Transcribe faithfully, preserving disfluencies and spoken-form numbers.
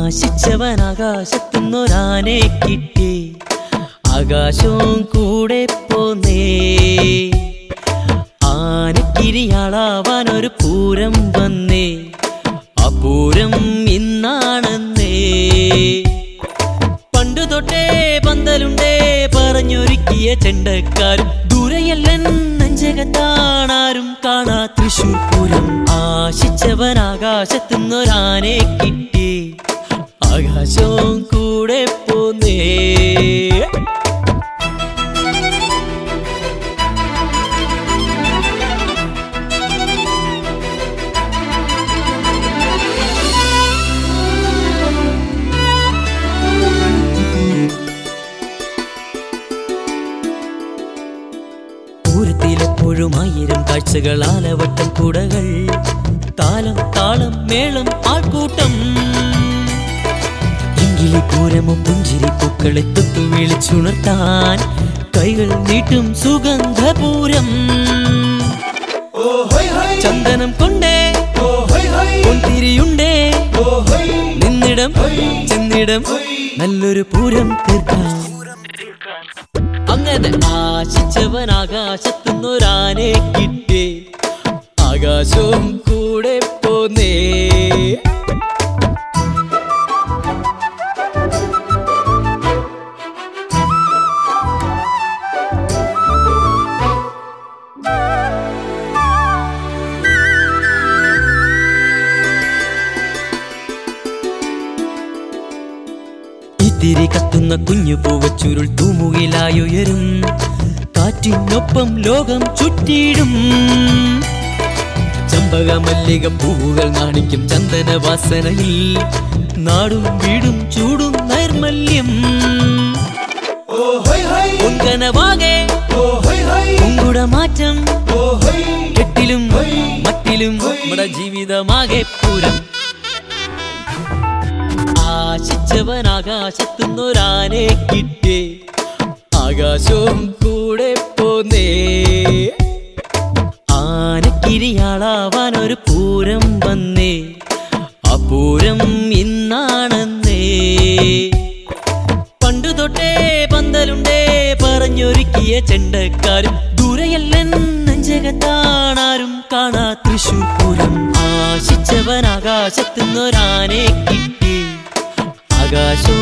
ആശിച്ചവൻ ആകാശത്തുന്നൊരാനെ കിട്ടി, ആകാശവും കൂടെ പോന്നേ. ആനക്കിരിയാളാവാൻ ഒരു പൂരം വന്നേ, ആ പൂരം ഇന്നാണെന്നേ. പണ്ടു തൊട്ടേ പന്തലുണ്ടേ പറഞ്ഞൊരുക്കിയ ചെണ്ടക്കാരും, ദൂരെയല്ലൻ നെഞ്ചകത്താണാരും കാണാ തൃശൂർ പൂരം. ആശിച്ചവൻ ആകാശത്തുന്നൊരാനെ കിട്ടി, ആകാശവും കൂടെ പോന്നേ. പൂരത്തിലെപ്പോഴും ആയിരം കാഴ്ചകൾ, ആലവട്ടം കൂടകൾ, താലം താളം മേളം ആൾക്കൂട്ടം. എങ്കിലി പൂരമോ പുഞ്ചിരി പൂക്കളെ തൊട്ടു വിളിച്ചുണർത്താൻ കൈകൾ നീട്ടും സുഗന്ധപൂരം. ചന്ദനം കൊണ്ടേ പൊൻതിരിയുണ്ടേ, നിന്നിടം ചെന്നിടം നല്ലൊരു പൂരം തീർക്കാം. അങ്ങനെ ആശിച്ചവൻ ആകാശത്തുന്നൊരാനെ കിട്ടി, ആകാശവും കൂടെ പോന്നേ. തിരി കത്തുന്ന കുഞ്ഞു പൂവച്ചുരുൾ തൂമുകിലായുയരും, കാറ്റിനൊപ്പം ലോകം ചുറ്റിയിടും. ചമ്പക മല്ലിക പൂവുകൾ നാണിക്കും ചന്ദന വാസനയിൽ, നാടും വീടും ചൂടും നൈർമല്യം. പൊൻകനവാകെ പൊങ്കുടമാറ്റം, കെട്ടിലും മട്ടിലും നമ്മുടെ ജീവിതമാകെ പൂരം. ആശിച്ചവൻ ആകാശത്തുന്നൊരാനെ കിട്ടി, ആകാശവും കൂടെ പോന്നേ. ആനക്കിരിയാളാവാൻ ഒരു പൂരം വന്നേ, ആ പൂരം ഇന്നാണെന്നേ. പണ്ടു തൊട്ടേ പന്തലുണ്ടേ പറഞ്ഞൊരുക്കിയ ചെണ്ടക്കാരും, ദൂരെയല്ലൻ നെഞ്ചകത്താണാരും കാണാ തൃശൂർ പൂരം. ആശിച്ചവൻ ആകാശത്തുന്നൊരാനെ കിട്ടി, ആകാശവും